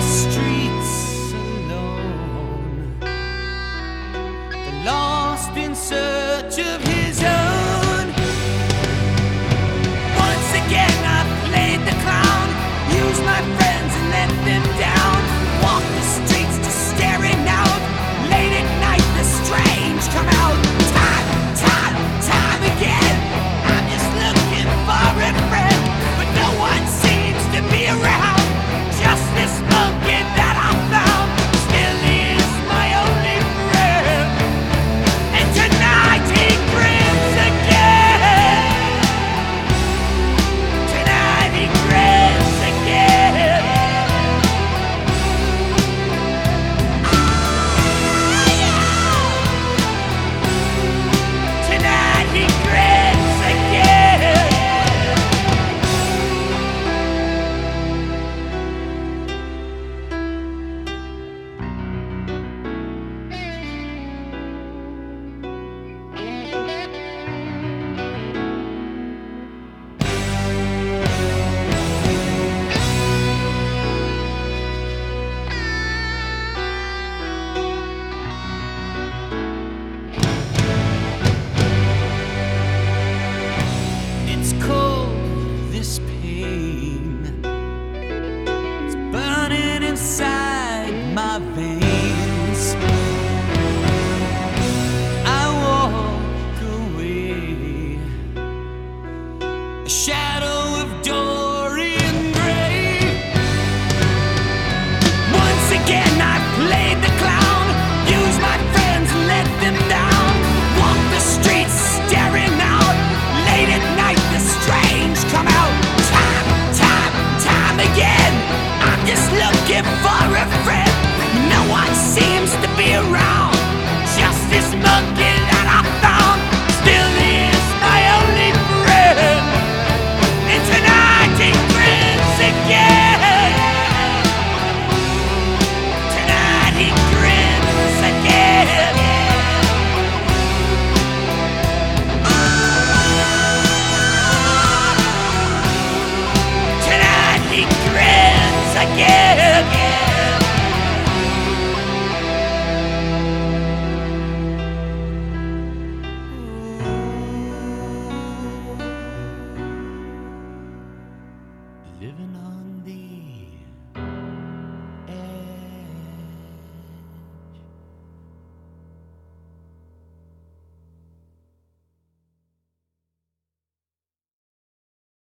streets alone, the lost in search of his own. Once again I played the clown, used my friends and let them down. Walked the streets just staring out, late at night the strange come out. Time again, I'm just looking for a friend, but no one seems to be around. Just this monkey that I found still is my only friend, and tonight he grins again. Tonight he grins again. Tonight he grins again. It's cold, this pain. It's burning inside my veins. I walk away, a shadow of Dorian Gray. Once again I played the clown, used my friends and let them down. Walked the streets staring out, late at night the strange come out. Time again, I'm just looking for a friend, no one seems to be around. Just this monkey that I found still is my only friend, and tonight he grins again. Tonight he grins again. Tonight he grins again. Living on